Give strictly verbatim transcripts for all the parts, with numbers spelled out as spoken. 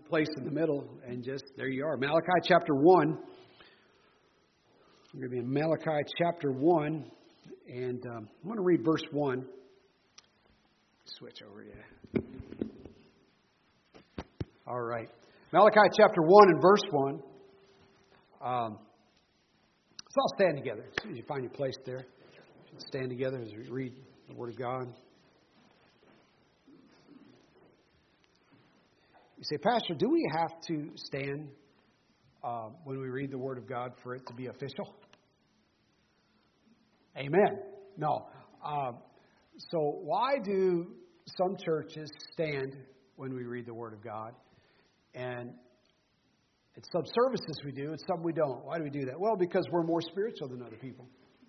place in the middle, and just, there you are. Malachi chapter one. We're going to be in Malachi chapter one, and um, I'm going to read verse one. Switch over, yeah. All right. Malachi chapter one and verse one. Um, let's all stand together. As soon as you find your place there, stand together as we read the Word of God. You say, Pastor, do we have to stand uh, when we read the Word of God for it to be official? Amen. No. Uh, so why do some churches stand when we read the Word of God? And at some services we do, and some we don't. Why do we do that? Well, because we're more spiritual than other people.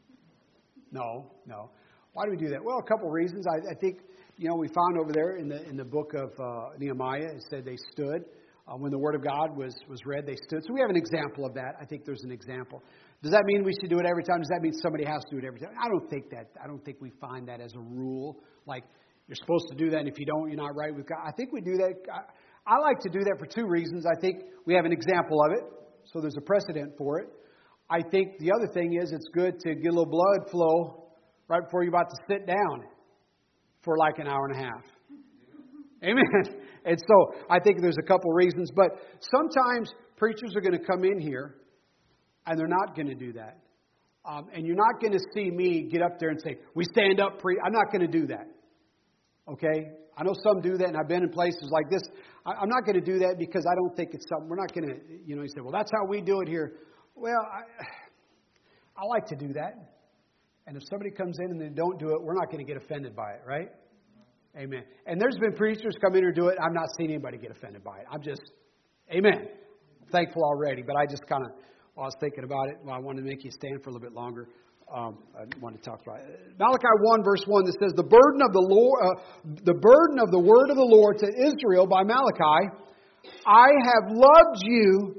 No, no. Why do we do that? Well, a couple of reasons. I, I think, you know, we found over there in the in the book of uh, Nehemiah, it said they stood. Uh, when the Word of God was, was read, they stood. So we have an example of that. I think there's an example. Does that mean we should do it every time? Does that mean somebody has to do it every time? I don't think that. I don't think we find that as a rule. Like, you're supposed to do that, and if you don't, you're not right with God. I think we do that. I, I like to do that for two reasons. I think we have an example of it, so there's a precedent for it. I think the other thing is it's good to get a little blood flow right before you're about to sit down for like an hour and a half. Amen. And so I think there's a couple reasons. But sometimes preachers are going to come in here and they're not going to do that. Um, and you're not going to see me get up there and say, we stand up, pre. I'm not going to do that. Okay? I know some do that, and I've been in places like this. I, I'm not going to do that because I don't think it's something. We're not going to, you know, you say, well, that's how we do it here. Well, I, I like to do that. And if somebody comes in and they don't do it, we're not going to get offended by it, right? Amen. And there's been preachers come in or do it. I've not seen anybody get offended by it. I'm just, amen. I'm thankful already. But I just kind of, while I was thinking about it, well, I wanted to make you stand for a little bit longer. Um, I want to talk about it. Malachi one, verse one, that says, the burden of the Lord, uh, the burden of the word of the Lord to Israel by Malachi, I have loved you,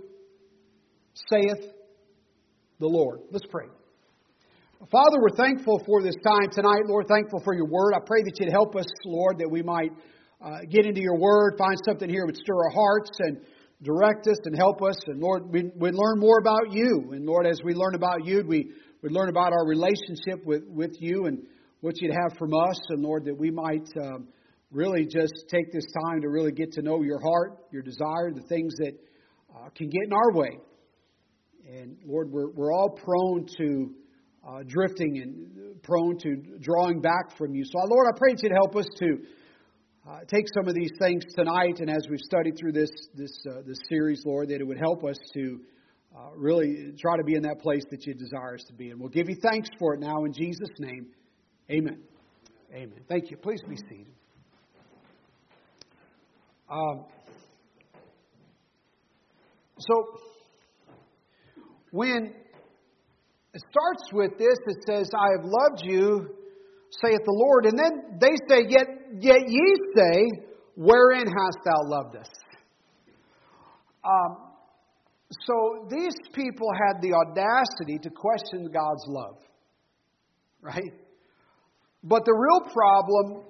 saith the Lord. Let's pray. Father, we're thankful for this time tonight. Lord, thankful for your word. I pray that you'd help us, Lord, that we might uh, get into your word, find something here that would stir our hearts and direct us and help us. And Lord, we, we'd learn more about you. And Lord, as we learn about you, we would learn about our relationship with, with you and what you'd have from us. And Lord, that we might um, really just take this time to really get to know your heart, your desire, the things that uh, can get in our way. And Lord, we're, we're all prone to Uh, drifting and prone to drawing back from you. So, Lord, I pray that you'd help us to uh, take some of these things tonight, and as we've studied through this this uh, this series, Lord, that it would help us to uh, really try to be in that place that you desire us to be. And we'll give you thanks for it now in Jesus' name. Amen. Amen. Thank you. Please be seated. Um, so, when it starts with this, it says, I have loved you, saith the Lord. And then they say, yet, yet ye say, wherein hast thou loved us? Um, so these people had the audacity to question God's love. Right? But the real problem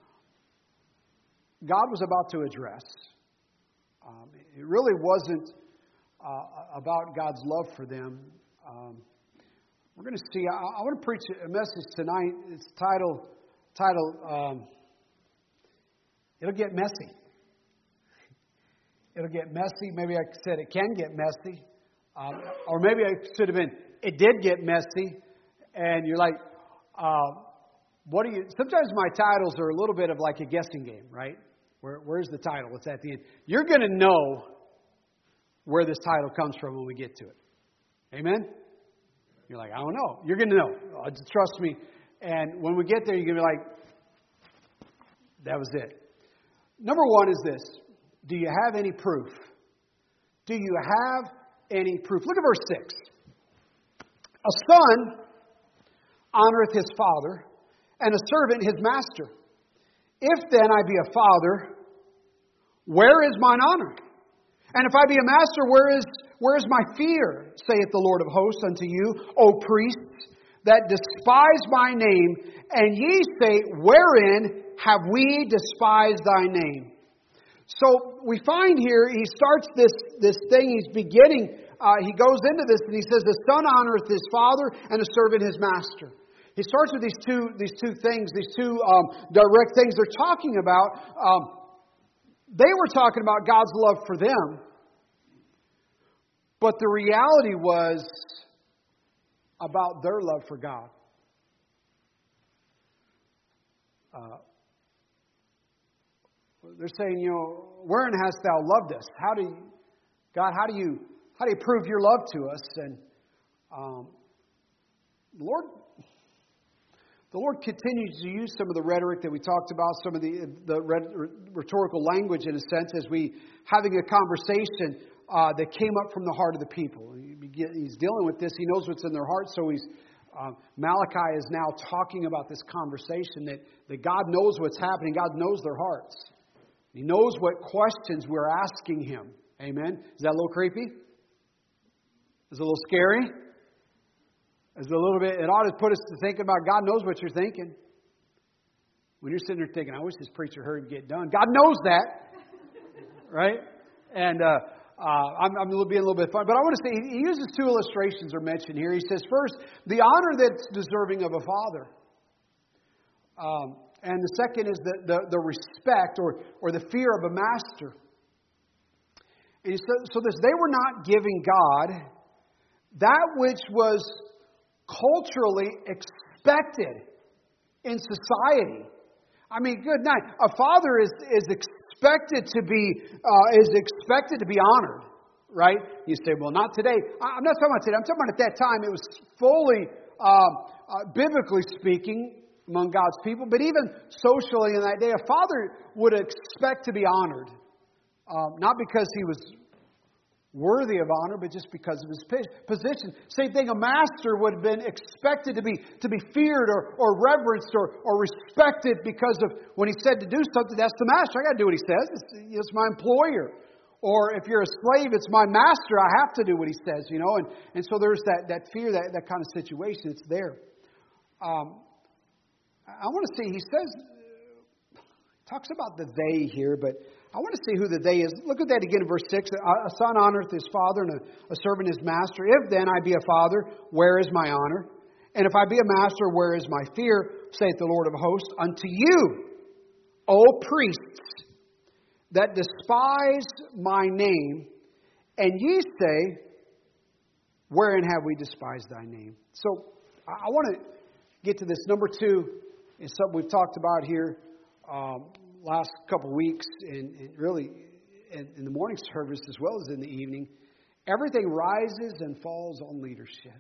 God was about to address. Um, it really wasn't uh, about God's love for them. Um, We're going to see, I, I want to preach a message tonight. It's titled, titled um, It'll Get Messy. It'll get messy. Maybe I said it can get messy. Um, or maybe I should have been, it did get messy. And you're like, uh, what do you, sometimes my titles are a little bit of like a guessing game, right? Where, where's the title? It's at the end. You're going to know where this title comes from when we get to it. Amen? You're like, I don't know. You're going to know. Trust me. And when we get there, you're going to be like, that was it. Number one is this. Do you have any proof? Do you have any proof? Look at verse six. A son honoreth his father, and a servant his master. If then I be a father, where is mine honor? And if I be a master, where is where is my fear, saith the Lord of hosts unto you, O priests, that despise my name? And ye say, wherein have we despised thy name? So we find here, he starts this, this thing, he's beginning, uh, he goes into this and he says, the son honoreth his father and the servant his master. He starts with these two, these two things, these two um, direct things they're talking about. Um, they were talking about God's love for them. But the reality was about their love for God. Uh, they're saying, you know, wherein hast thou loved us? How do you, God, how do you, how do you prove your love to us? And um, the Lord, the Lord continues to use some of the rhetoric that we talked about, some of the the rhetorical language, in a sense, as we having a conversation uh, that came up from the heart of the people. He's dealing with this. He knows what's in their heart, so he's uh, Malachi is now talking about this conversation that that God knows what's happening. God knows their hearts. He knows what questions we're asking Him. Amen? Is that a little creepy? Is it a little scary? Is it a little bit, it ought to put us to thinking about God knows what you're thinking. When you're sitting there thinking, I wish this preacher heard him get done. God knows that. Right? And uh, uh, I'm, I'm being a little bit funny. But I want to say, he uses two illustrations are mentioned here. He says, first, the honor that's deserving of a father. Um, and the second is the, the, the respect or, or the fear of a master. And so, so this, they were not giving God that which was culturally expected in society. I mean, good night. A father is, is expected to be uh, is expected to be honored, right? You say, well, not today. I'm not talking about today. I'm talking about at that time. It was fully, um, uh, biblically speaking, among God's people, but even socially in that day, a father would expect to be honored, um, not because he was worthy of honor, but just because of his position. Same thing, a master would have been expected to be to be feared or, or reverenced or, or respected because of when he said to do something, that's the master. I got to do what he says. It's, it's my employer. Or if you're a slave, it's my master. I have to do what he says, you know. And, and so there's that, that fear, that, that kind of situation. It's there. Um, I want to see, he says, talks about the they here, but I want to see who the they is. Look at that again in verse six. A son honoreth his father, and a, a servant his master. If then I be a father, where is my honor? And if I be a master, where is my fear? Saith the Lord of hosts, unto you, O priests, that despise my name, and ye say, wherein have we despised thy name? So I want to get to this. Number two is something we've talked about here um, last couple of weeks, and, and really in, in the morning service as well as in the evening. Everything rises and falls on leadership.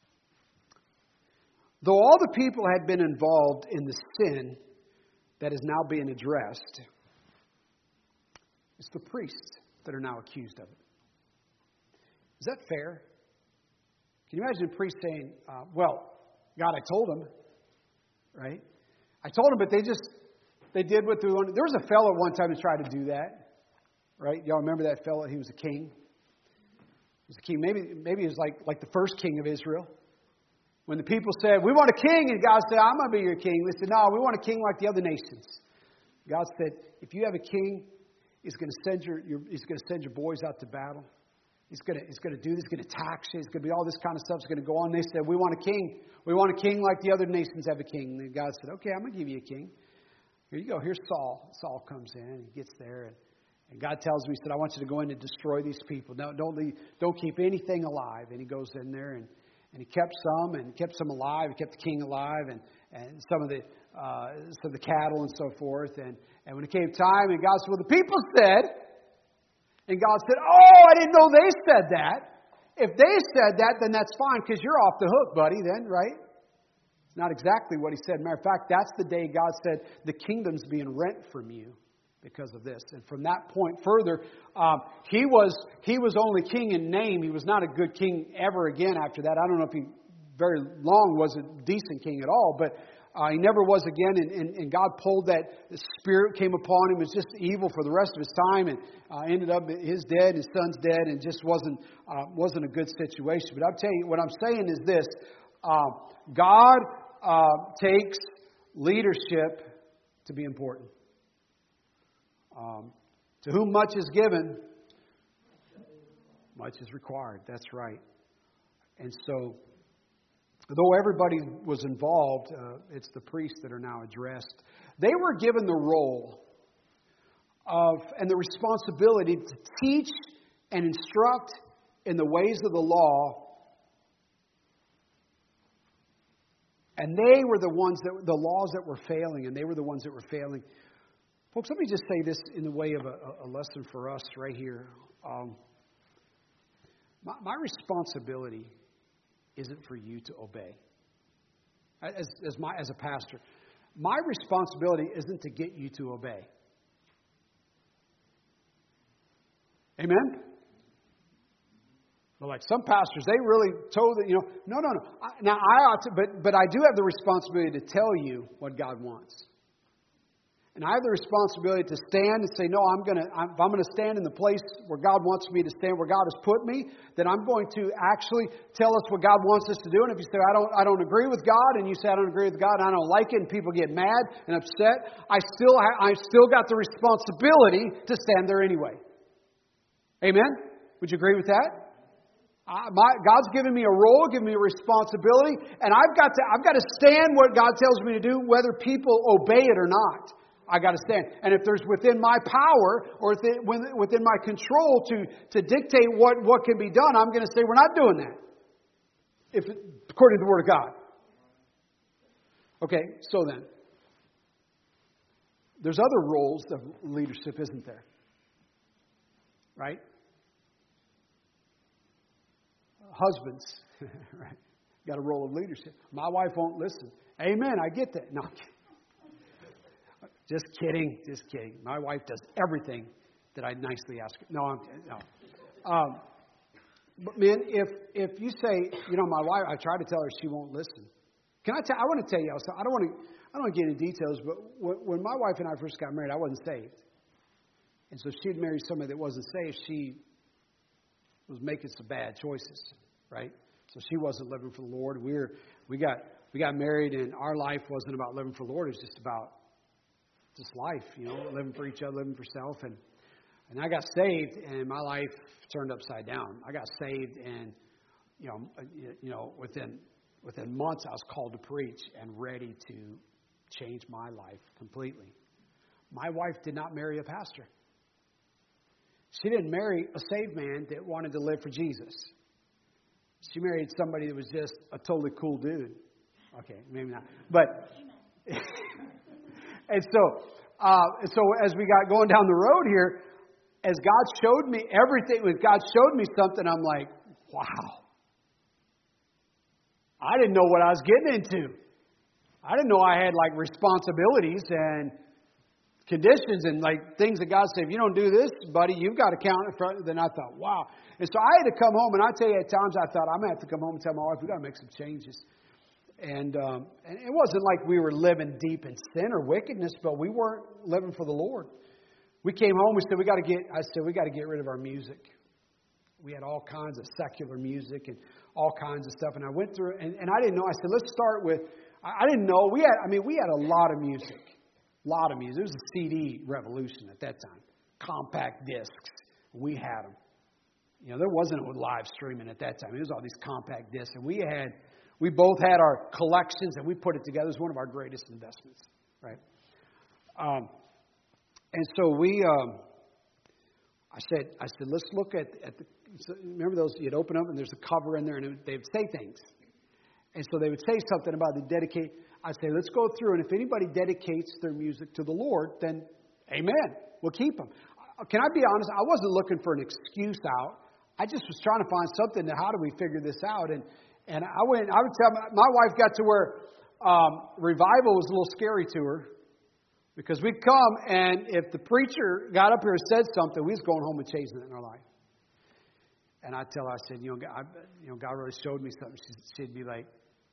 Though all the people had been involved in the sin that is now being addressed, it's the priests that are now accused of it. Is that fair? Can you imagine a priest saying, uh, well, God, I told them, right? I told them, but they just, they did what they wanted. There was a fellow one time who tried to do that, right? Y'all remember that fellow? He was a king. He was a king. Maybe, maybe he was like, like the first king of Israel. When the people said, we want a king, and God said, I'm going to be your king. They said, no, we want a king like the other nations. God said, if you have a king, he's going to send your, your he's going to send your boys out to battle. He's going to, he's going to do this. He's going to tax you. It's going to be all this kind of stuff. It's going to go on. They said, we want a king. We want a king like the other nations have a king. And God said, okay, I'm going to give you a king. Here you go. Here's Saul. Saul comes in. He gets there. And, and God tells him, he said, I want you to go in and destroy these people. No, don't leave, don't keep anything alive. And he goes in there and, and he kept some and kept some alive. He kept the king alive and, and some of the uh, some of the cattle and so forth. And, and when it came time, and God said, well, the people said, and God said, oh, I didn't know they said that. If they said that, then that's fine because you're off the hook, buddy, then, right? It's not exactly what he said. Matter of fact, that's the day God said the kingdom's being rent from you because of this. And from that point further, um, he was he was only king in name. He was not a good king ever again after that. I don't know if he very long was a decent king at all, but Uh, he never was again, and, and, and God pulled that spirit, came upon him. It was just evil for the rest of his time, and uh, ended up his dead, his son's dead, and just wasn't uh, wasn't a good situation. But I'll tell you, what I'm saying is this: uh, God uh, takes leadership to be important, um, To whom much is given, much is required. That's right. And so, though everybody was involved, uh, it's the priests that are now addressed. They were given the role of and the responsibility to teach and instruct in the ways of the law. And they were the ones that the laws that were failing, and they were the ones that were failing. Folks, let me just say this in the way of a, a lesson for us right here. Um, my, my responsibility isn't for you to obey. As, as, my, as a pastor, my responsibility isn't to get you to obey. Amen? Well, like some pastors, they really told that, you know, no, no, no. I, now, I ought to, but, but I do have the responsibility to tell you what God wants. And I have the responsibility to stand and say, no, I'm going to, if I'm going to stand in the place where God wants me to stand, where God has put me, then I'm going to actually tell us what God wants us to do. And if you say, I don't, I don't agree with God, and you say, I don't agree with God, and I don't like it, and people get mad and upset, I still, ha- I've still got the responsibility to stand there anyway. Amen? Would you agree with that? I, my, God's given me a role, given me a responsibility, and I've got to, I've got to stand what God tells me to do, whether people obey it or not. I got to stand. And if there's within my power or within my control to, to dictate what, what can be done, I'm going to say we're not doing that. If according to the Word of God. Okay, so then. There's other roles of leadership, isn't there? Right? Husbands, right? Got a role of leadership. My wife won't listen. Amen, I get that. No, just kidding, just kidding. My wife does everything that I nicely ask her. No, I'm no. Um, but man, if if you say, you know, my wife, I try to tell her, she won't listen. Can I tell? I want to tell you. I don't want to. I don't want to get into details, but when my wife and I first got married, I wasn't saved, and so she'd married somebody that wasn't saved. She was making some bad choices, right? So she wasn't living for the Lord. We were, we got we got married, and our life wasn't about living for the Lord. It was just about just life, you know, living for each other, living for self. And, and I got saved, and my life turned upside down. I got saved, and, you know, you know, within within months, I was called to preach and ready to change my life completely. My wife did not marry a pastor. She didn't marry a saved man that wanted to live for Jesus. She married somebody that was just a totally cool dude. Okay, maybe not. But... And so, uh, and so as we got going down the road here, as God showed me everything, when God showed me something, I'm like, wow. I didn't know what I was getting into. I didn't know I had like responsibilities and conditions and like things that God said, if you don't do this, buddy, you've got to count in front. Then I thought, wow. And so I had to come home, and I tell you, at times I thought, I'm going to have to come home and tell my wife, we've got to make some changes. And, um, and it wasn't like we were living deep in sin or wickedness, but we weren't living for the Lord. We came home. We said we got to get. I said we got to get rid of our music. We had all kinds of secular music and all kinds of stuff. And I went through, and, and I didn't know. I said let's start with. I, I didn't know we had. I mean, we had a lot of music, a lot of music. It was a C D revolution at that time. Compact discs. We had them. You know, there wasn't a live streaming at that time. It was all these compact discs, and we had. We both had our collections, and we put it together. It was one of our greatest investments, right? Um, and so we, um, I said, I said, let's look at, at the, remember those, you'd open up, and there's a cover in there, and it, they would say things. And so they would say something about the dedicate. I'd say, let's go through, and if anybody dedicates their music to the Lord, then amen, we'll keep them. Can I be honest? I wasn't looking for an excuse out. I just was trying to find something to, how do we figure this out? And And I went, I would tell, my, my wife got to where um, revival was a little scary to her. Because we'd come, and if the preacher got up here and said something, we was going home and chasing it in our life. And I'd tell her, I said, you know, God, you know, God really showed me something. She'd, she'd be like,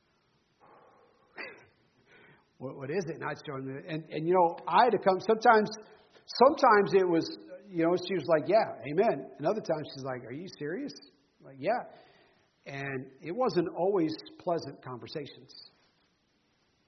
what, what is it? And I'd show her. And, and, you know, I had to come. Sometimes, sometimes it was, you know, she was like, yeah, amen. And other times she's like, are you serious? Like, yeah. And it wasn't always pleasant conversations.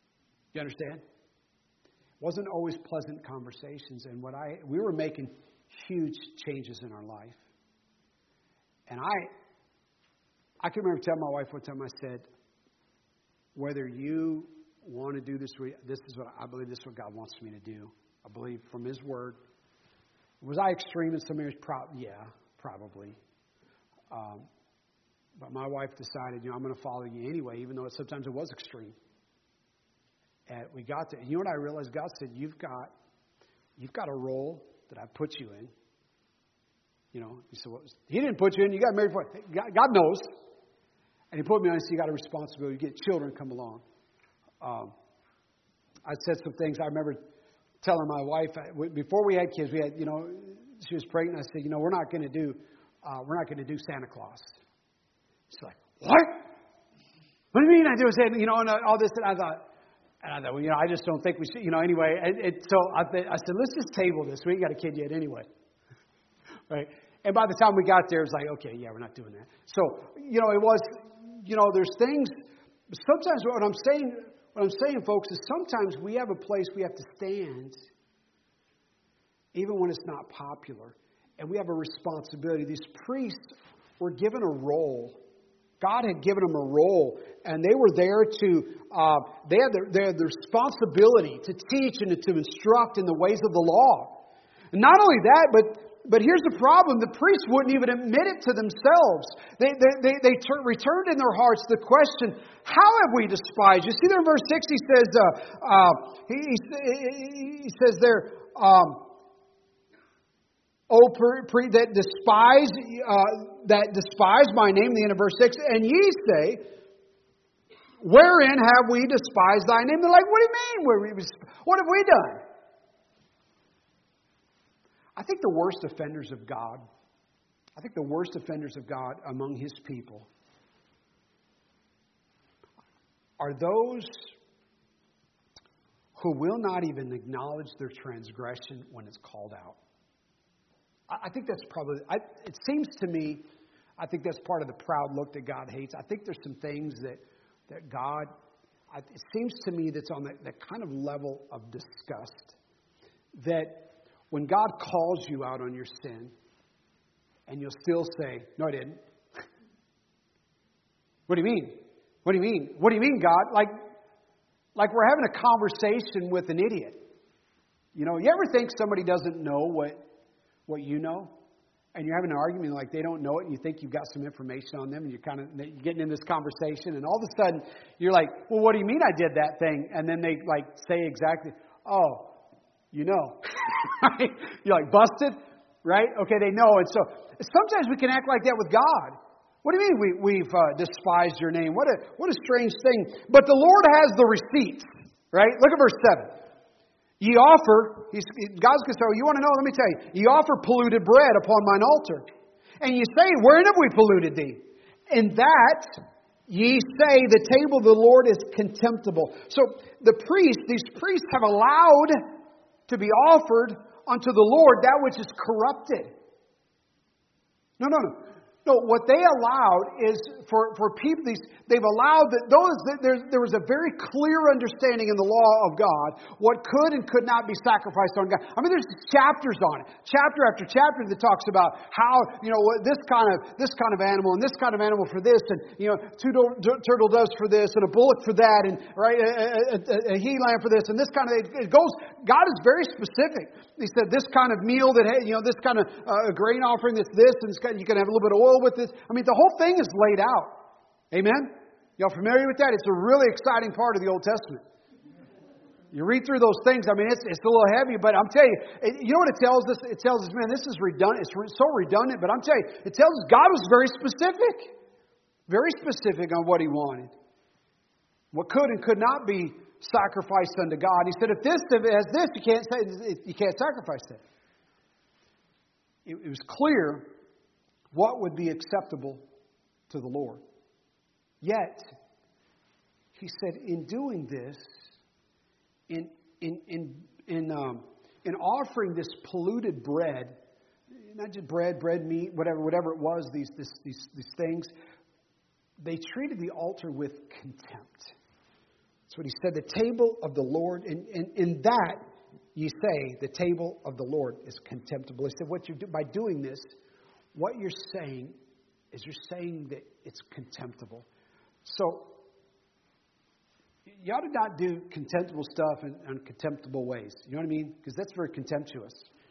You understand? It wasn't always pleasant conversations. And what I we were making huge changes in our life. And I, I can remember telling my wife one time, I said, whether you want to do this, this is what I believe this is what God wants me to do. I believe from His Word. Was I extreme in some areas? Pro- yeah, probably. Um, but my wife decided, you know, I'm going to follow you anyway, even though it, sometimes it was extreme. And we got there. And you know what I realized? God said, you've got, you've got a role that I put you in. You know, He said, well, He didn't put you in. You got married for it. God knows. And He put me on. He said, you got a responsibility. You get children come along. Um, I said some things. I remember telling my wife before we had kids. We had, you know, she was pregnant. I said, you know, we're not going to do, uh, we're not going to do Santa Claus. She's like, what? What do you mean? I do it, you know, and all this. And I thought, and I thought, well, you know, I just don't think we should, you know. Anyway, it, it, so I, th- I said, let's just table this. We ain't got a kid yet, anyway. Right? And by the time we got there, it was like, okay, yeah, we're not doing that. So, you know, it was, you know, there's things. Sometimes what I'm saying. What I'm saying, folks, is sometimes we have a place we have to stand, even when it's not popular. And we have a responsibility. These priests were given a role. God had given them a role. And they were there to, uh, they had their, they had the responsibility to teach and to instruct in the ways of the law. And not only that, but But here's the problem. The priests wouldn't even admit it to themselves. They, they, they, they ter- returned in their hearts the question, how have we despised? You see there in verse six, he says, uh, uh, he, he, he says there, um, O pre, pre, that despise, uh, that despise my name, the end of verse six, and ye say, wherein have we despised thy name? They're like, what do you mean? What have we done? I think the worst offenders of God, I think the worst offenders of God among His people are those who will not even acknowledge their transgression when it's called out. I think that's probably, I, it seems to me, I think that's part of the proud look that God hates. I think there's some things that, that God, it seems to me that's on that, that kind of level of disgust that when God calls you out on your sin, and you'll still say, no, I didn't. What do you mean? What do you mean? What do you mean, God? Like, like we're having a conversation with an idiot. You know, you ever think somebody doesn't know what, what you know? And you're having an argument like they don't know it, and you think you've got some information on them, and you're kind of you're getting in this conversation, and all of a sudden, you're like, well, what do you mean I did that thing? And then they, like, say exactly, oh, you know. You're like, busted, right? Okay, they know. And so sometimes we can act like that with God. What do you mean we, we've uh, despised your name? What a what a strange thing. But the Lord has the receipts, right? Look at verse seven. Ye offer, he's, God's going to say, oh, you want to know? Let me tell you. Ye offer polluted bread upon mine altar. And ye say, wherein have we polluted thee? In that ye say the table of the Lord is contemptible. So the priests, these priests have allowed to be offered unto the Lord that which is corrupted. No, no, no. No, what they allowed is for, for people, these, they've allowed that those, that there, there was a very clear understanding in the law of God, what could and could not be sacrificed on God. I mean, there's chapters on it, chapter after chapter that talks about how, you know, this kind of, this kind of animal and this kind of animal for this, and, you know, two do, do, turtle doves for this, and a bullock for that, and, right, a, a, a he lamb for this, and this kind of, it goes, God is very specific. He said this kind of meal that, you know, this kind of uh, grain offering that's this, and it's got, you can have a little bit of oil with this. I mean, the whole thing is laid out. Amen? Y'all familiar with that? It's a really exciting part of the Old Testament. You read through those things, I mean, it's, it's a little heavy, but I'm telling you, it, you know what it tells us? It tells us, man, this is redundant. It's so redundant, but I'm telling you, it tells us God was very specific. Very specific on what He wanted. What could and could not be sacrificed unto God. He said, if this if it has this, you can't say you can't sacrifice that. It, it was clear what would be acceptable to the Lord. Yet, He said, in doing this, in in in in um, in offering this polluted bread, not just bread, bread, meat, whatever, whatever it was, these this, these these things, they treated the altar with contempt. That's what He said. The table of the Lord, and in, in, in that, ye say, the table of the Lord is contemptible. He said, what you do by doing this, what you're saying is you're saying that it's contemptible. So you ought to not do contemptible stuff in, in contemptible ways. You know what I mean? Because that's very contemptuous.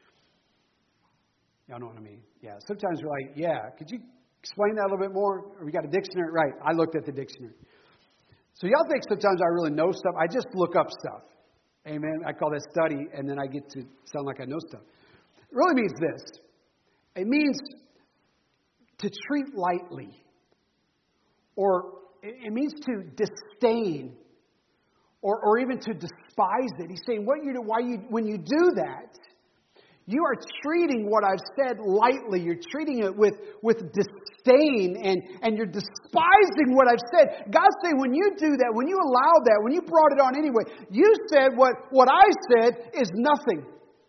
Y'all know what I mean? Yeah. Sometimes we're like, yeah, could you explain that a little bit more? Or we got a dictionary? Right. I looked at the dictionary. So y'all think sometimes I really know stuff. I just look up stuff. Amen. I call that study, and then I get to sound like I know stuff. It really means this. It means to treat lightly. Or it means to disdain. Or, or even to despise it. He's saying, what you do, why you, when you do that, you are treating what I've said lightly. You're treating it with, with disdain, and, and you're despising what I've said. God's saying, when you do that, when you allow that, when you brought it on anyway, you said what, what I said is nothing.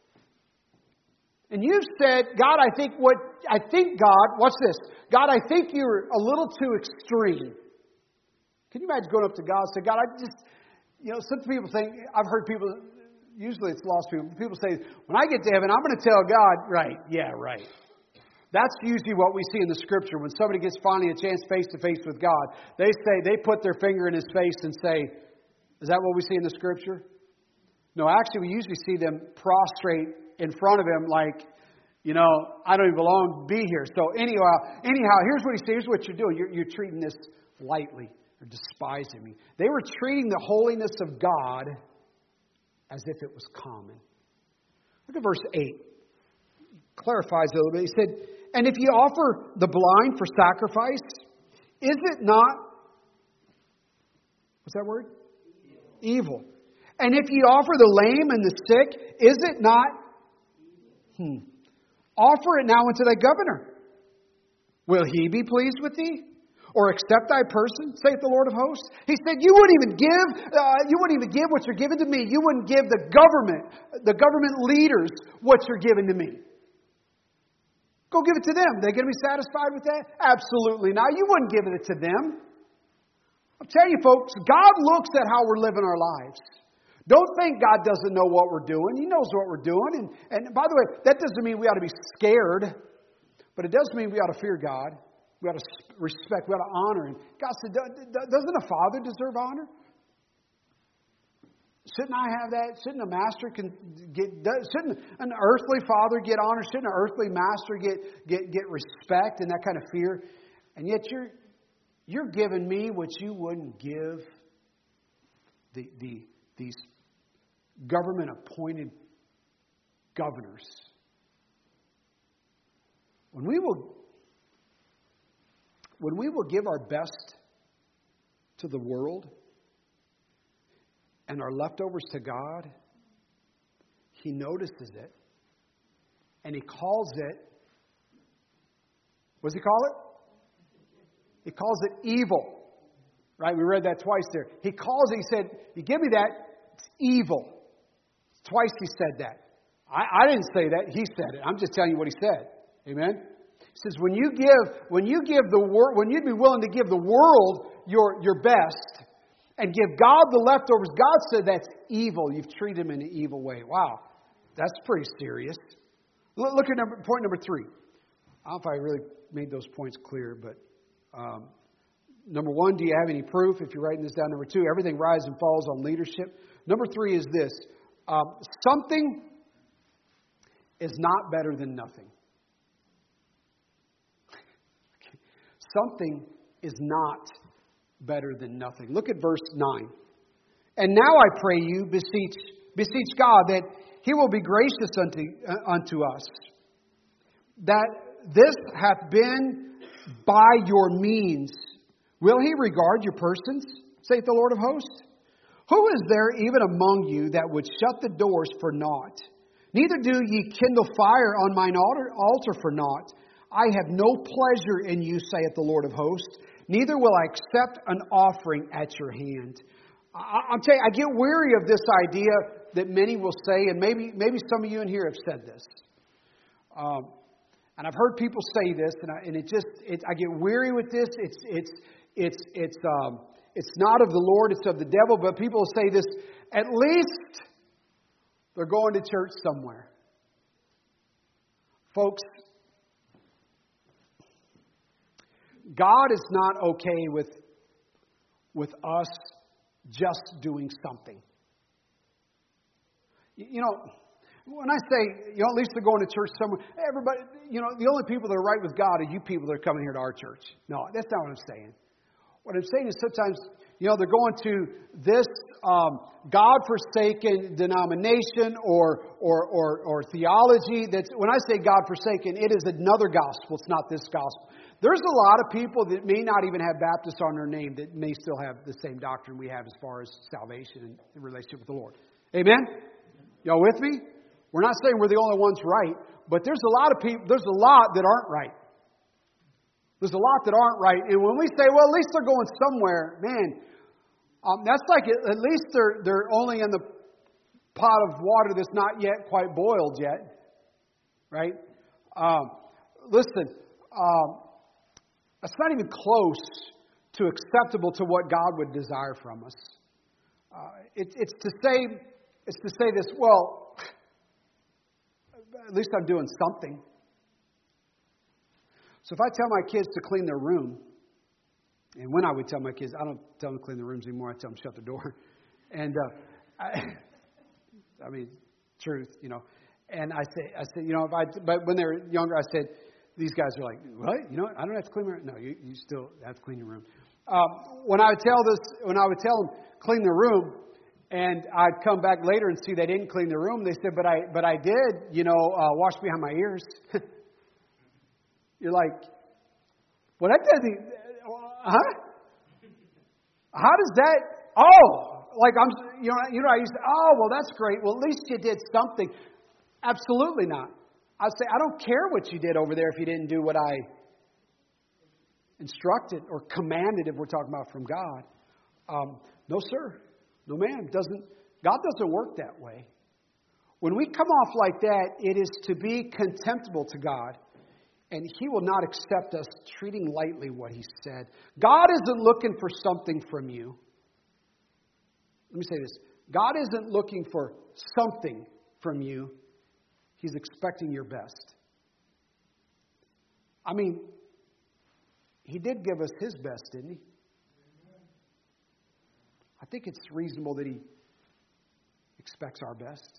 And you've said, God, I think what, I think God, watch this. God, I think you're a little too extreme. Can you imagine going up to God and say, God, I just, you know, some people think, I've heard people, usually it's lost people. People say, when I get to heaven, I'm going to tell God, right, yeah, right. That's usually what we see in the Scripture. When somebody gets finally a chance face-to-face with God, they say, they put their finger in His face and say, is that what we see in the Scripture? No, actually, we usually see them prostrate in front of Him like, you know, I don't even belong to be here. So anyhow, anyhow, here's what He says, here's what you're doing. You're, you're treating this lightly. Or despising me. They were treating the holiness of God as if it was common. Look at verse eight. Clarifies it a little bit. He said, and if you offer the blind for sacrifice, is it not, what's that word? Evil. Evil. And if you offer the lame and the sick, is it not? Hmm. Offer it now unto thy governor. Will he be pleased with thee? Or accept thy person, saith the Lord of hosts. He said, you wouldn't even give, uh, you wouldn't even give what you're giving to me. You wouldn't give the government, the government leaders, what you're giving to me. Go give it to them. They going to be satisfied with that? Absolutely not. You wouldn't give it to them. I'm telling you, folks, God looks at how we're living our lives. Don't think God doesn't know what we're doing. He knows what we're doing. And, and by the way, that doesn't mean we ought to be scared. But it does mean we ought to fear God. We ought to respect, we ought to honor Him. God said, doesn't a father deserve honor? Shouldn't I have that? Shouldn't a master can get, shouldn't an earthly father get honor? Shouldn't an earthly master get, get, get respect and that kind of fear? And yet you're, you're giving me what you wouldn't give the, the, these government appointed governors. When we will When we will give our best to the world and our leftovers to God, He notices it and He calls it, what does He call it? He calls it evil. Right? We read that twice there. He calls it, He said, you give me that, it's evil. Twice He said that. I, I didn't say that. He said it. I'm just telling you what He said. Amen? He says, when you give, when you give the world, when you'd be willing to give the world your, your best and give God the leftovers, God said that's evil. You've treated Him in an evil way. Wow, that's pretty serious. Look, look at number, point number three. I don't know if I really made those points clear, but um, number one, do you have any proof? If you're writing this down, number two, everything rises and falls on leadership. Number three is this: um, something is not better than nothing. Something is not better than nothing. Look at verse nine. And now I pray you, beseech, beseech God that He will be gracious unto, uh, unto us, that this hath been by your means. Will He regard your persons, saith the Lord of hosts? Who is there even among you that would shut the doors for naught? Neither do ye kindle fire on mine altar, altar for naught. I have no pleasure in you, saith the Lord of hosts. Neither will I accept an offering at your hand. I, I'm telling you, I get weary of this idea that many will say, and maybe maybe some of you in here have said this. Um, and I've heard people say this, and, I, and it just it, I get weary with this. It's it's it's it's um, it's not of the Lord; it's of the devil. But people will say this: at least They're going to church somewhere. Folks, God is not okay with, with us just doing something. You know, when I say, you know, at least they're going to church somewhere, everybody, you know, the only people that are right with God are you people that are coming here to our church. No, that's not what I'm saying. What I'm saying is sometimes, you know, they're going to this um, God-forsaken denomination or, or, or, or theology. That's, when I say God-forsaken, it is another gospel. It's not this gospel. There's a lot of people that may not even have Baptist on their name that may still have the same doctrine we have as far as salvation and relationship with the Lord. Amen? Y'all with me? We're not saying we're the only ones right, but there's a lot of people, there's a lot that aren't right. There's a lot that aren't right. And when we say, well, at least they're going somewhere, man, um, that's like at least they're, they're only in the pot of water that's not yet quite boiled yet. Right? Um, listen, um, that's not even close to acceptable to what God would desire from us. Uh, it, it's to say, it's to say this, well, at least I'm doing something. So if I tell my kids to clean their room, and when I would tell my kids, I don't tell them to clean their rooms anymore, I tell them to shut the door. And, uh, I, I mean, truth, you know. And I say, I said, you know, if I, but when they were younger, I said, these guys are like, what? You know, I don't have to clean my room. No, you, you still have to clean your room. Um, when I would tell this, when I would tell them clean their room, and I'd come back later and see they didn't clean their room, they said, but I, but I did, you know, uh, wash behind my ears. You're like, well, that doesn't, huh? How does that, oh, like I'm, you know, you know, I used to, oh, well, that's great. Well, at least you did something. Absolutely not. I'd say, I don't care what you did over there if you didn't do what I instructed or commanded, if we're talking about from God. Um, no, sir. No, ma'am. Doesn't, God doesn't work that way. When we come off like that, it is to be contemptible to God. And He will not accept us treating lightly what He said. God isn't looking for something from you. Let me say this. God isn't looking for something from you. He's expecting your best. I mean, He did give us His best, didn't He? I think it's reasonable that He expects our best.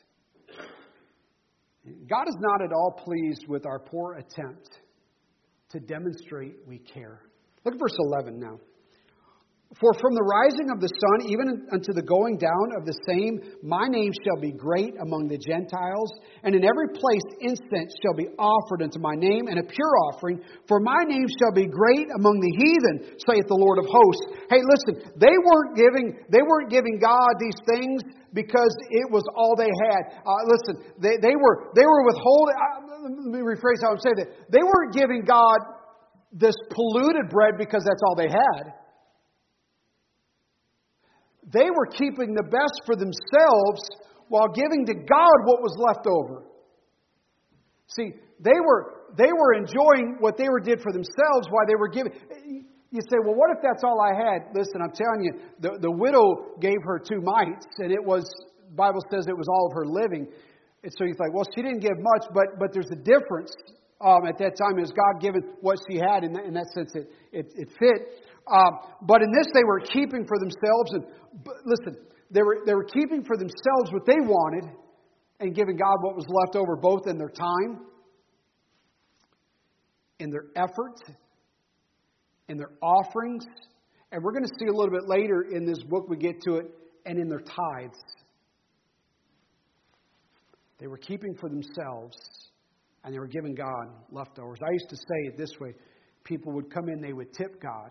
God is not at all pleased with our poor attempt to demonstrate we care. Look at verse eleven now. For from the rising of the sun even unto the going down of the same, my name shall be great among the Gentiles, and in every place incense shall be offered unto my name, and a pure offering. For my name shall be great among the heathen, saith the Lord of hosts. Hey, listen, they weren't giving, they weren't giving God these things because it was all they had. Uh, listen, they, they were they were withholding. Uh, let me rephrase how I'm saying that. They weren't giving God this polluted bread because that's all they had. They were keeping the best for themselves while giving to God what was left over. See, they were they were enjoying what they were did for themselves while they were giving. You say, well, what if that's all I had? Listen, I'm telling you, the, the widow gave her two mites, and it was, the Bible says it was all of her living. And so you think, well, she didn't give much, but but there's a difference um, at that time. Is God given what she had? In that, in that sense, it, it, it fit. Um, but in this, they were keeping for themselves. And but listen, they were they were keeping for themselves what they wanted, and giving God what was left over, both in their time, in their effort, in their offerings, and we're going to see a little bit later in this book we get to it, and in their tithes. They were keeping for themselves, and they were giving God leftovers. I used to say it this way: people would come in, they would tip God.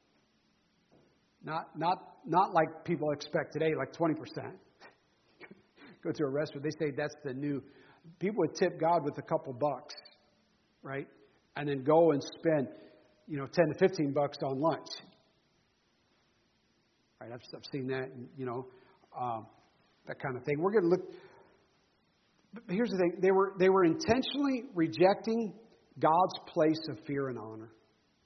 Not not not like people expect today, like twenty percent. Go to a restaurant, they say that's the new. People would tip God with a couple bucks, right? And then go and spend, you know, ten to fifteen bucks on lunch. Right? I've, I've seen that, you know, um, that kind of thing. We're going to look. But here's the thing: they were they were intentionally rejecting God's place of fear and honor.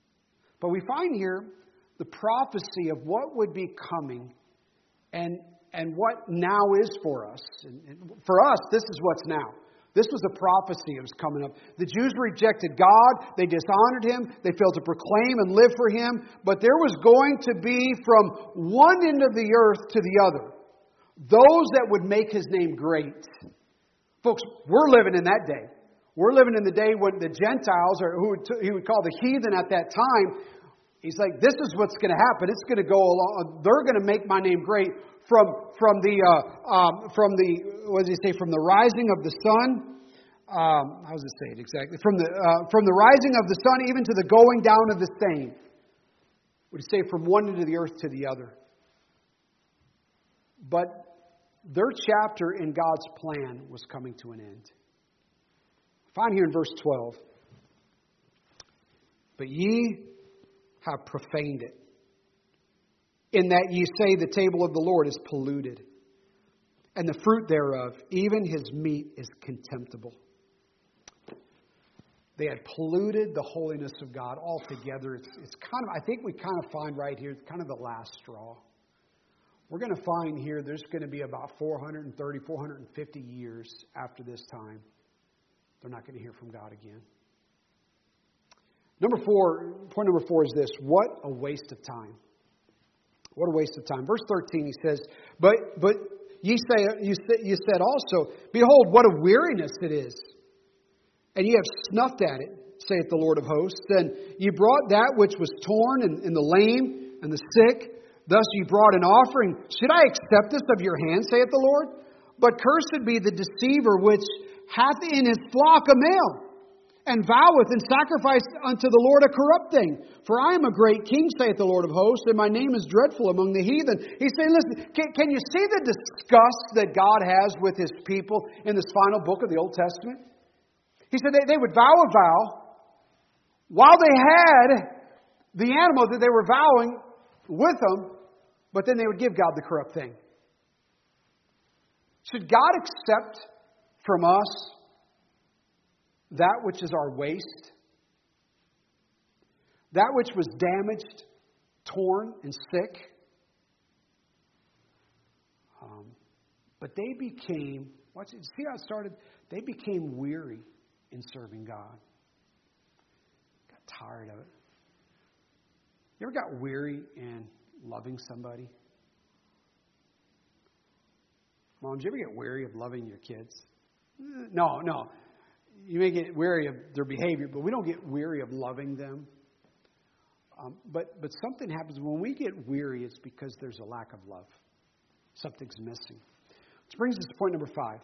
But we find here the prophecy of what would be coming, and and what now is for us. And, and for us, this is what's now. This was a prophecy that was coming up. The Jews rejected God. They dishonored Him. They failed to proclaim and live for Him. But there was going to be from one end of the earth to the other those that would make His name great. Folks, we're living in that day. We're living in the day when the Gentiles, or who he would call the heathen at that time, He's like, this is what's going to happen. It's going to go along. They're going to make my name great from from the uh, um, from the what does he say? From the rising of the sun. Um, how does it say it exactly? From the uh, from the rising of the sun even to the going down of the same. Would he say from one end of the earth to the other? But their chapter in God's plan was coming to an end. Find here in verse twelve. But ye have profaned it, in that ye say the table of the Lord is polluted, and the fruit thereof, even His meat, is contemptible. They had polluted the holiness of God altogether. It's, it's kind of, I think we kind of find right here, it's kind of the last straw. We're going to find here there's going to be about four hundred thirty, four hundred fifty years after this time. They're not going to hear from God again. Number four, point number four is this. What a waste of time. What a waste of time. Verse thirteen, he says, But but ye say you said, you said also, Behold, what a weariness it is. And ye have snuffed at it, saith the Lord of hosts. And ye brought that which was torn, and, and the lame, and the sick. Thus ye brought an offering. Should I accept this of your hand, saith the Lord? But cursed be the deceiver which hath in his flock a male, and voweth and sacrificeth unto the Lord a corrupt thing. For I am a great king, saith the Lord of hosts, and my name is dreadful among the heathen. He's saying, listen, can, can you see the disgust that God has with His people in this final book of the Old Testament? He said they, they would vow a vow while they had the animal that they were vowing with them, but then they would give God the corrupt thing. Should God accept from us that which is our waste? That which was damaged, torn, and sick? Um, but they became, watch it, see how it started? They became weary in serving God. Got tired of it. You ever got weary in loving somebody? Mom, did you ever get weary of loving your kids? No, no. You may get weary of their behavior, but we don't get weary of loving them. Um, but, but something happens when we get weary, it's because there's a lack of love. Something's missing. Which brings us to point number five.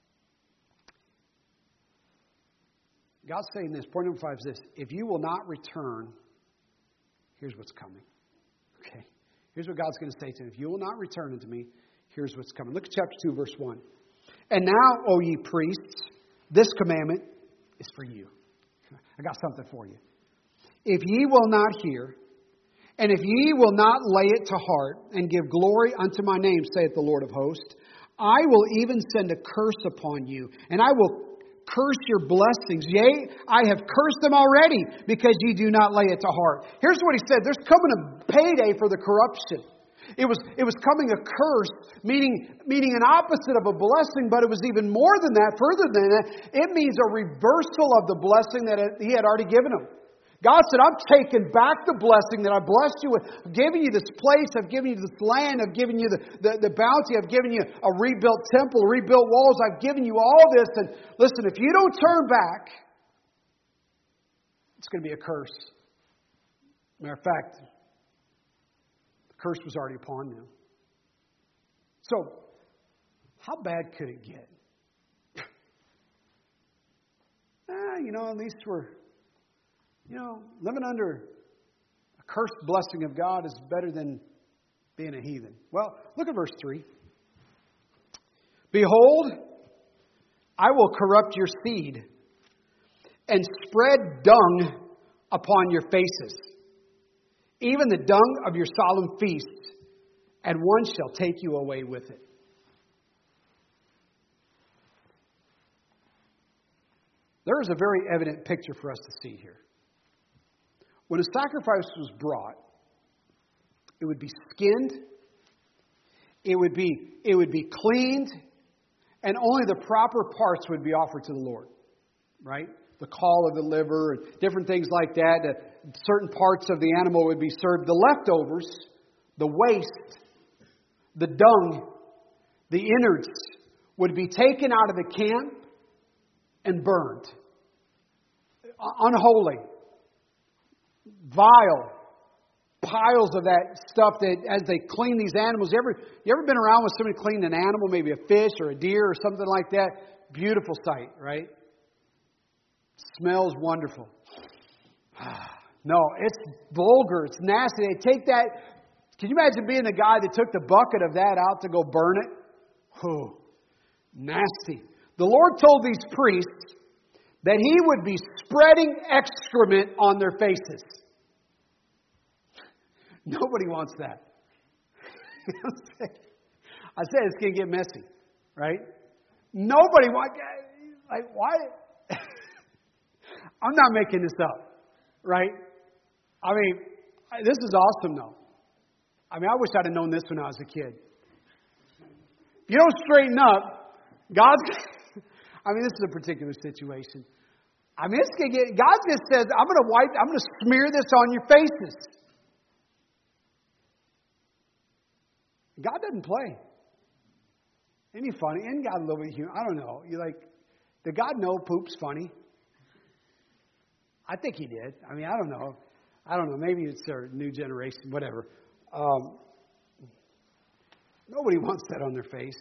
God's saying this. Point number five is this. If you will not return, here's what's coming. Okay. Here's what God's going to say to him. If you will not return unto me, here's what's coming. Look at chapter two, verse one. And now, O ye priests, this commandment is for you. I got something for you. If ye will not hear, and if ye will not lay it to heart, and give glory unto my name, saith the Lord of hosts, I will even send a curse upon you, and I will curse your blessings. Yea, I have cursed them already, because ye do not lay it to heart. Here's what he said. There's coming a payday for the corruption. It was, it was coming a curse, meaning, meaning an opposite of a blessing, but it was even more than that, further than that. It means a reversal of the blessing that He had already given them. God said, I'm taking back the blessing that I blessed you with. I've given you this place. I've given you this land. I've given you the, the, the bounty. I've given you a rebuilt temple, rebuilt walls. I've given you all this. And listen, if you don't turn back, it's going to be a curse. Matter of fact, the curse was already upon them. So, how bad could it get? ah, you know, at least we're... You know, living under a cursed blessing of God is better than being a heathen. Well, look at verse three. Behold, I will corrupt your seed and spread dung upon your faces, even the dung of your solemn feasts, and one shall take you away with it. There is a very evident picture for us to see here. When a sacrifice was brought, it would be skinned, it would be it would be cleaned, and only the proper parts would be offered to the Lord. Right? The caul of the liver, and different things like that. Uh, certain parts of the animal would be served. The leftovers, the waste, the dung, the innards would be taken out of the camp and burned. Unholy, vile piles of that stuff that as they clean these animals. You ever, you ever been around with somebody cleaning an animal, maybe a fish or a deer or something like that? Beautiful sight, right? Smells wonderful. No, it's vulgar. It's nasty. They take that. Can you imagine being the guy that took the bucket of that out to go burn it? Oh, nasty. The Lord told these priests that He would be spreading excrement on their faces. Nobody wants that. I said it's going to get messy, right? Nobody wants. Like, why? I'm not making this up, right? I mean, this is awesome, though. I mean, I wish I'd have known this when I was a kid. If you don't straighten up, God's. I mean, this is a particular situation. I mean, it's gonna get. God just says, "I'm going to wipe. I'm going to smear this on your faces." God doesn't play. Isn't He funny? Isn't God a little bit human? I don't know. You like, did God know poop's funny? I think He did. I mean, I don't know. I don't know. Maybe it's our new generation, whatever. Um, nobody wants that on their face.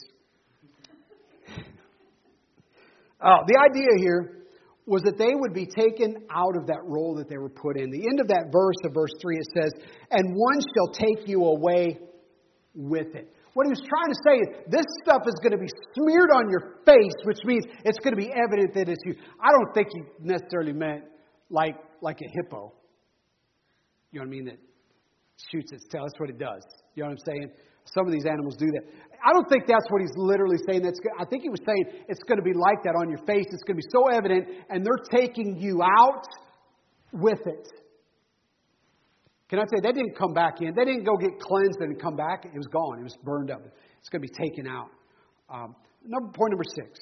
Uh, the idea here was that they would be taken out of that role that they were put in. The end of that verse, of verse three, it says, "And one shall take you away with it." What he was trying to say is, this stuff is going to be smeared on your face, which means it's going to be evident that it's you. I don't think he necessarily meant like like a hippo. You know what I mean? That shoots its tail. That's what it does. You know what I'm saying? Some of these animals do that. I don't think that's what he's literally saying. That's. I think he was saying it's going to be like that on your face. It's going to be so evident, and they're taking you out with it. Can I say, they didn't come back in. They didn't go get cleansed and come back. It was gone. It was burned up. It's going to be taken out. Um, number Point number six.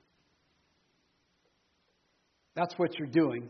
That's what you're doing.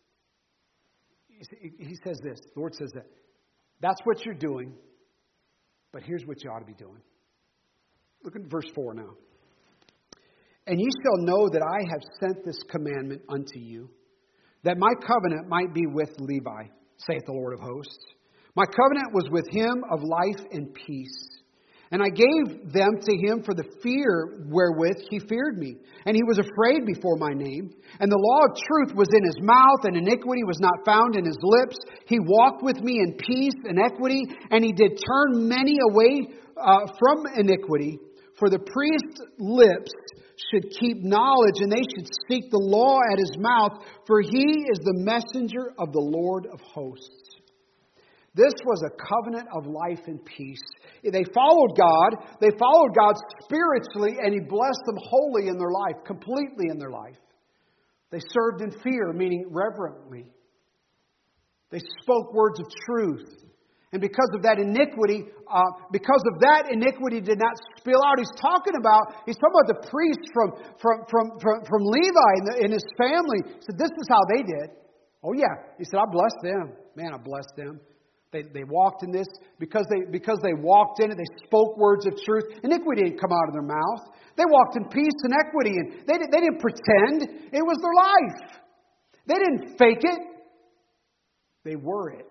He says this. The Lord says that. That's what you're doing. But here's what you ought to be doing. Look at verse four now. "And ye shall know that I have sent this commandment unto you, that my covenant might be with Levi, saith the Lord of hosts. My covenant was with him of life and peace. And I gave them to him for the fear wherewith he feared me. And he was afraid before my name. And the law of truth was in his mouth, and iniquity was not found in his lips. He walked with me in peace and equity, and he did turn many away uh, from iniquity. For the priest's lips should keep knowledge, and they should seek the law at his mouth, for he is the messenger of the Lord of hosts." This was a covenant of life and peace. They followed God. They followed God spiritually, and He blessed them wholly in their life, completely in their life. They served in fear, meaning reverently. They spoke words of truth. And because of that iniquity, uh, because of that iniquity did not spill out. He's talking about, he's talking about the priests from, from, from, from, from Levi and, the, and his family. He said, this is how they did. Oh yeah. He said, I blessed them. Man, I blessed them. They, they walked in this, because they, because they walked in it, they spoke words of truth. Iniquity didn't come out of their mouth. They walked in peace and equity, and they, they didn't pretend. It was their life. They didn't fake it. They were it.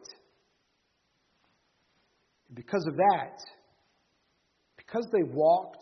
And because of that, because they walked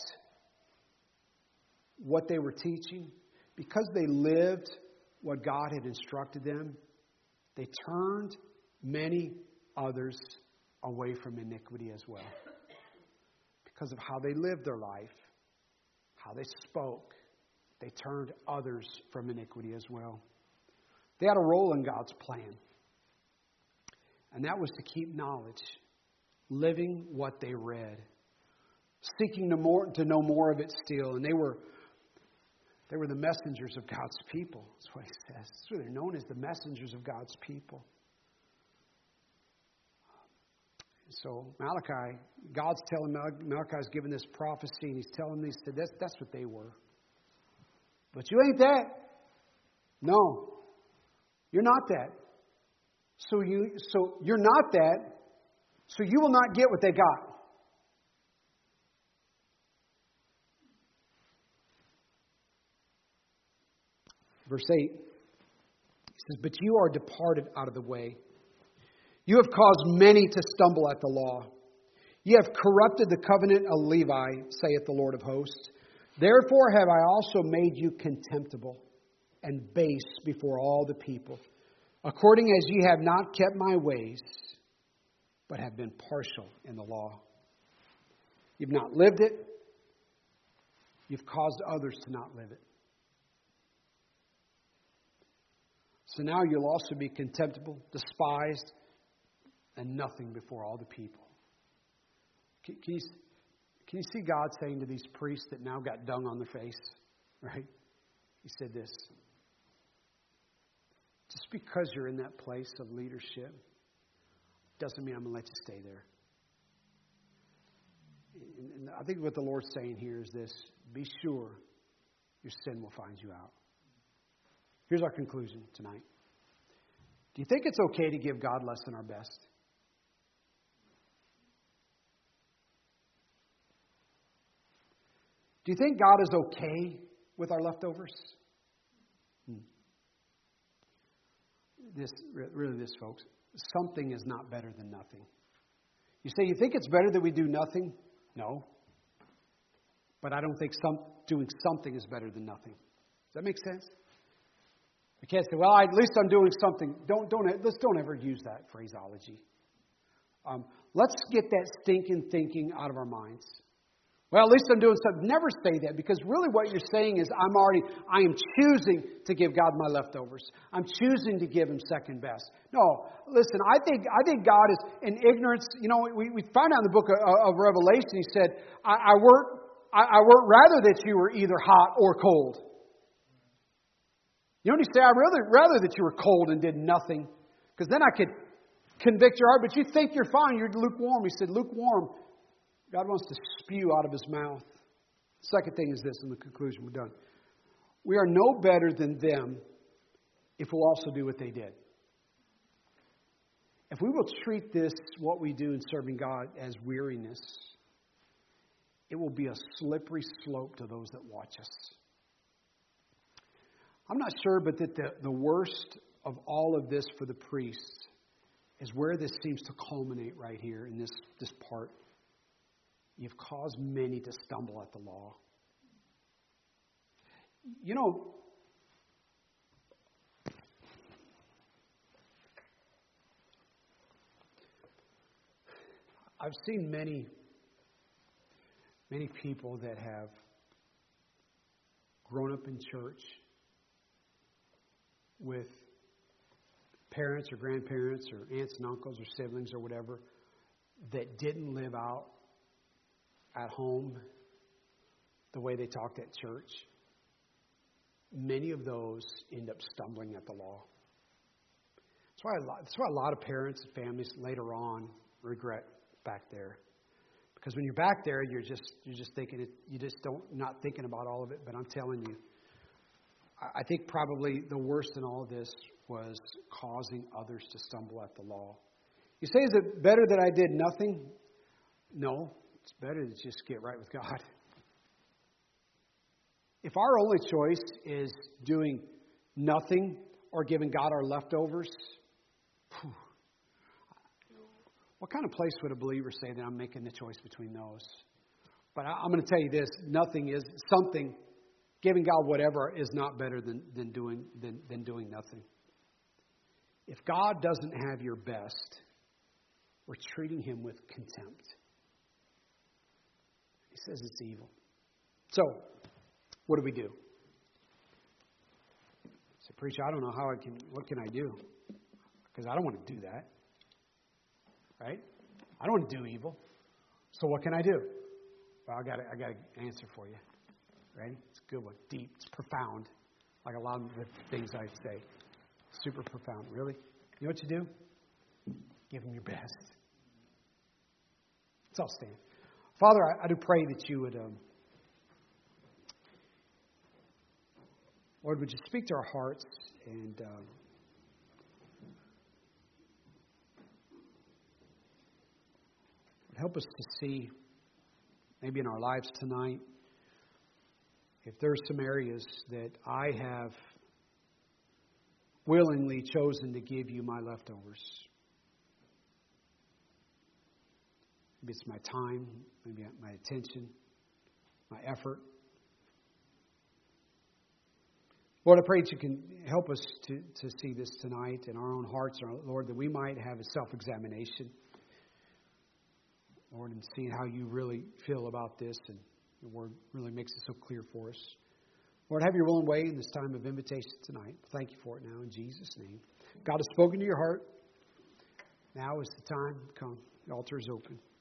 what they were teaching, because they lived what God had instructed them, they turned many others away from iniquity as well. Because of how they lived their life, how they spoke, they turned others from iniquity as well. They had a role in God's plan. And that was to keep knowledge, living what they read, seeking to, more, to know more of it still. And they were they were the messengers of God's people. That's what he says. That's what they're known as, the messengers of God's people. So Malachi, God's telling Mal- Malachi's giving this prophecy, and he's telling these that that's, that's what they were. But you ain't that. No, you're not that. So you, so you're not that. So you will not get what they got. Verse eight, he says, "But you are departed out of the way. You have caused many to stumble at the law. You have corrupted the covenant of Levi, saith the Lord of hosts. Therefore have I also made you contemptible and base before all the people, according as ye have not kept my ways, but have been partial in the law. You've not lived it. You've caused others to not live it. So now you'll also be contemptible, despised, and nothing before all the people." Can, can, you, can you see God saying to these priests that now got dung on their face? Right? He said this. Just because you're in that place of leadership doesn't mean I'm going to let you stay there. And, and I think what the Lord's saying here is this. Be sure your sin will find you out. Here's our conclusion tonight. Do you think it's okay to give God less than our best? Do you think God is okay with our leftovers? Hmm. This, really this, folks, something is not better than nothing. You say, you think it's better that we do nothing? No. But I don't think some, doing something is better than nothing. Does that make sense? We can't say, well, I, at least I'm doing something. Don't, don't, let's don't ever use that phraseology. Um, let's get that stinking thinking out of our minds. Well, at least I'm doing something. Never say that, because really what you're saying is I'm already, I am choosing to give God my leftovers. I'm choosing to give Him second best. No, listen, I think I think God is in ignorance. You know, we, we find out in the book of, of Revelation, He said, I, I work I, I work rather that you were either hot or cold. You know what He said? I'd rather, rather that you were cold and did nothing, because then I could convict your heart. But you think you're fine, you're lukewarm. He said, lukewarm. God wants to spew out of His mouth. Second thing is this, in the conclusion, we're done. We are no better than them if we'll also do what they did. If we will treat this, what we do in serving God, as weariness, it will be a slippery slope to those that watch us. I'm not sure, but that the, the worst of all of this for the priests is where this seems to culminate right here in this, this part. You've caused many to stumble at the law. You know, I've seen many, many people that have grown up in church with parents or grandparents or aunts and uncles or siblings or whatever that didn't live out at home the way they talked at church. Many of those end up stumbling at the law. That's why a lot, that's why a lot of parents and families later on regret back there. Because when you're back there, you're just you're just thinking it, you just don't not thinking about all of it. But I'm telling you, I think probably the worst in all of this was causing others to stumble at the law. You say, is it better that I did nothing? No, it's better to just get right with God. If our only choice is doing nothing or giving God our leftovers, whew, what kind of place would a believer say that I'm making the choice between those? But I'm going to tell you this, nothing is something. Giving God whatever is not better than, than, doing, than, than doing nothing. If God doesn't have your best, we're treating Him with contempt. He says it's evil. So, what do we do? So, preacher, I don't know how I can, what can I do? Because I don't want to do that. Right? I don't want to do evil. So what can I do? Well, I got I got an answer for you. Ready? It's a good one. Deep. It's profound. Like a lot of the things I say. Super profound. Really? You know what you do? Give Him your best. Let's all stand. Father, I, I do pray that you would, um, Lord, would you speak to our hearts and um, help us to see, maybe in our lives tonight, if there are some areas that I have willingly chosen to give you my leftovers. Maybe it's my time, maybe my attention, my effort. Lord, I pray that you can help us to, to see this tonight in our own hearts, Lord, that we might have a self-examination, Lord, and seeing how you really feel about this, and the Word really makes it so clear for us. Lord, have your will and way in this time of invitation tonight. Thank you for it now in Jesus' name. God has spoken to your heart. Now is the time. Come. The altar is open.